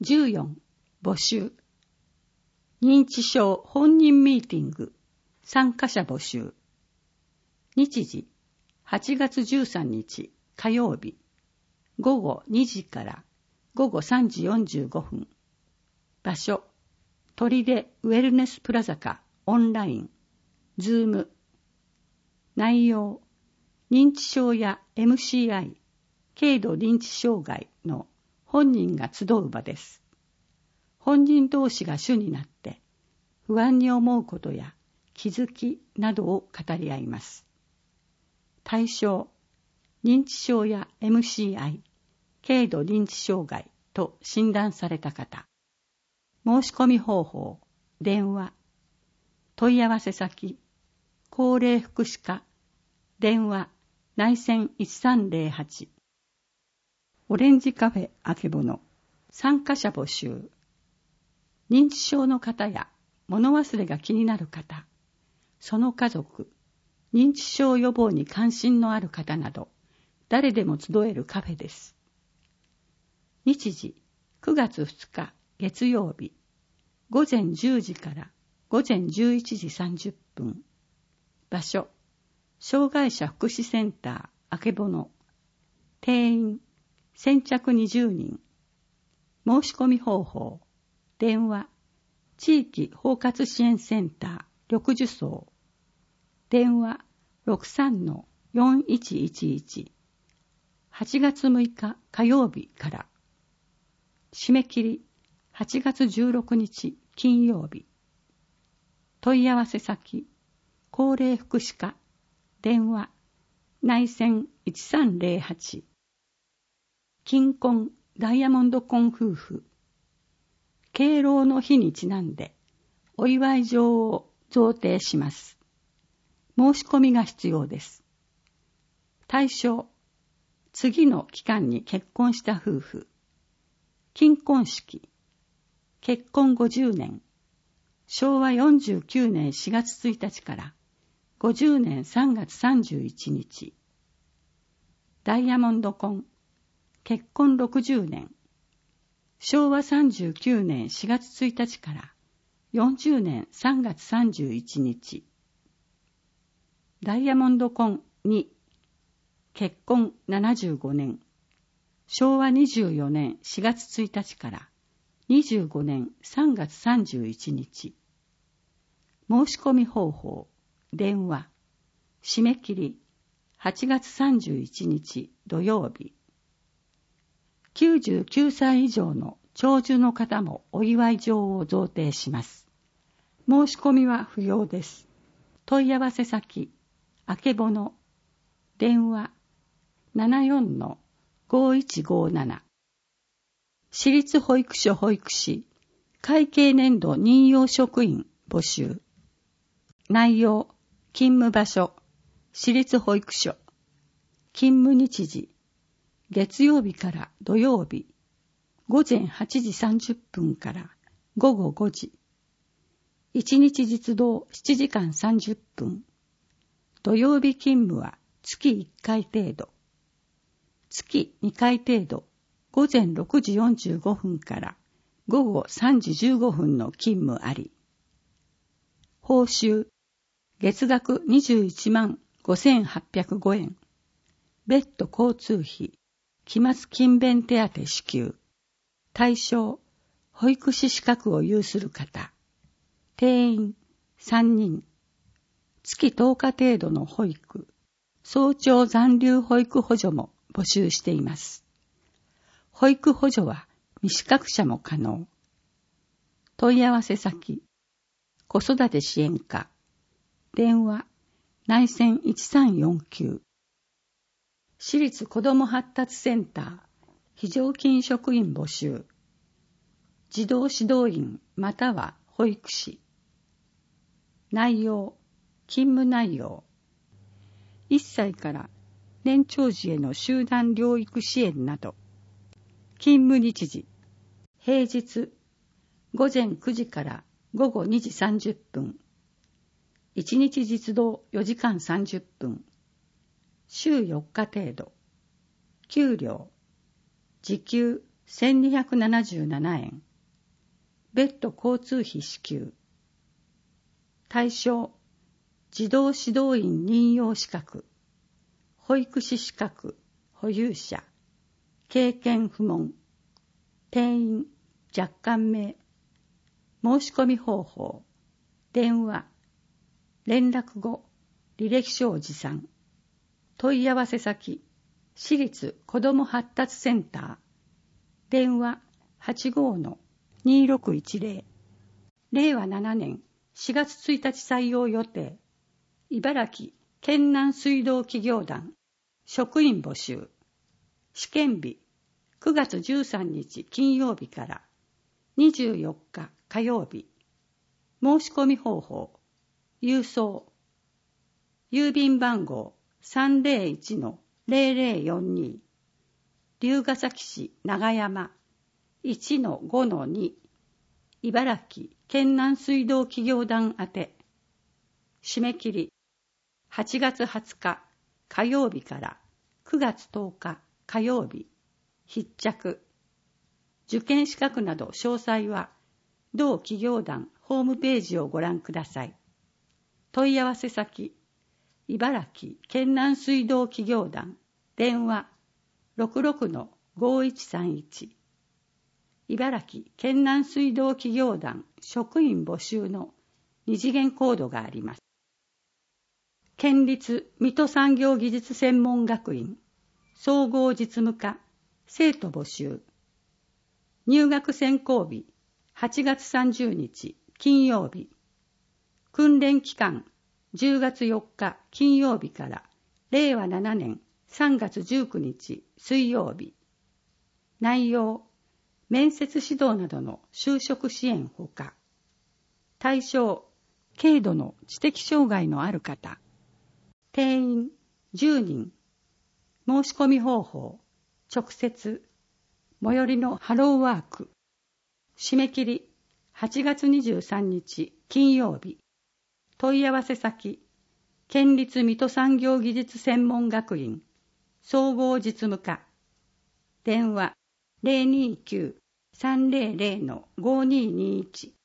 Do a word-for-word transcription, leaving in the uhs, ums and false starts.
じゅうよん、募集。認知症本人ミーティング、参加者募集。日時、はちがつじゅうさんにち火曜日、ごごにじからごごさんじよんじゅうごふん。場所、砦ウェルネスプラザかオンライン、ズーム。内容、認知症や エムシーアイ、軽度認知障害の本人が集う場です。本人同士が主になって不安に思うことや気づきなどを語り合います。対象、認知症や エムシーアイ、軽度認知障害と診断された方。申し込み方法、電話。問い合わせ先、高齢福祉課、電話、内線いちさんゼロはち。オレンジカフェあけぼの、参加者募集。認知症の方や物忘れが気になる方、その家族、認知症予防に関心のある方など、誰でも集えるカフェです。日時、くがつふつか月曜日、ごぜんじゅうじからごぜんじゅういちじさんじゅっぷん。場所、障害者福祉センターあけぼの。定員、先着にじゅうにん。申し込み方法、電話、地域包括支援センター緑樹荘。電話 ろくさんのよんいちいちいち。はちがつむいか火曜日から。締め切りはちがつじゅうろくにち金曜日。問い合わせ先、高齢福祉課、電話、内線いちさんゼロはち。金婚ダイヤモンド婚夫婦。敬老の日にちなんで、お祝い状を贈呈します。申し込みが必要です。対象、次の期間に結婚した夫婦。金婚式、結婚ごじゅうねん、しょうわよんじゅうきゅうねんしがつついたちからごじゅうねんさんがつさんじゅういちにち。ダイヤモンド婚、結婚ろくじゅうねん、しょうわさんじゅうきゅうねんしがつついたちからよんじゅうねんさんがつさんじゅういちにち。ダイヤモンド婚に、結婚ななじゅうごねん、しょうわにじゅうよねんしがつついたちからにじゅうごねんさんがつさんじゅういちにち。申し込み方法、電話。締め切りはちがつさんじゅういちにち土曜日。きゅうじゅうきゅうさい以上の長寿の方もお祝い状を贈呈します。申し込みは不要です。問い合わせ先、あけぼの。電話ななよんのごいちごなな。私立保育所保育士、会計年度任用職員募集。内容、勤務場所、私立保育所。勤務日時、月曜日から土曜日、ごぜんはちじさんじゅっぷんからごごごじ。一日実働しちじかんさんじゅっぷん。土曜日勤務は月いっかい程度。月にかい程度、ごぜんろくじよんじゅうごふんからごごさんじじゅうごふんの勤務あり。報酬、月額にじゅういちまんごせんはっぴゃくごえん。別途交通費、期末勤勉手当支給。対象、保育士資格を有する方。定員さんにん。月とおか程度の保育、早朝残留保育補助も募集しています。保育補助は未資格者も可能。問い合わせ先、子育て支援課。電話、内線いちさんよんきゅう。私立子ども発達センター、非常勤職員募集。児童指導員または保育士。内容、勤務内容。いっさいから年長児への集団療育支援など。勤務日時、平日、ごぜんくじからごごにじさんじゅっぷん。いちにち実働よじかんさんじゅっぷん。週よっか程度。給料、時給せんにひゃくななじゅうななえん。別途交通費支給。対象、児童指導員任用資格、保育士資格保有者、経験不問、定員、若干名、申し込み方法、電話、連絡後、履歴書を持参。問い合わせ先、私立子ども発達センター、電話 はちごーのにーろくいちぜろ。れいわななねんしがつついたち採用予定。茨城県南水道企業団職員募集。試験日くがつじゅうさんにち金曜日からにじゅうよっか火曜日。申し込み方法、郵送。郵便番号 さんぜろいちのぜろぜろよんに。龍ケ崎市長山 いちのごのに。茨城県南水道企業団宛て。締め切りはちがつはつか火曜日からくがつとおか火曜日。必着。受験資格など詳細は同企業団ホームページをご覧ください。問い合わせ先、茨城県南水道企業団電話 ろくろくのごいちさんいち。茨城県南水道企業団職員募集の二次元コードがあります。県立水戸産業技術専門学院総合実務科生徒募集。入学選考日はちがつさんじゅうにち金曜日。訓練期間じゅうがつよっか金曜日かられいわななねんさんがつじゅうくにち水曜日。内容、面接指導などの就職支援ほか。対象、軽度の知的障害のある方。定員じゅうにん。申し込み方法、直接、最寄りのハローワーク。締め切りはちがつにじゅうさんにち金曜日。問い合わせ先、県立水戸産業技術専門学院総合実務科。電話 ゼロにーきゅうさんぜろぜろのごにーにーいち。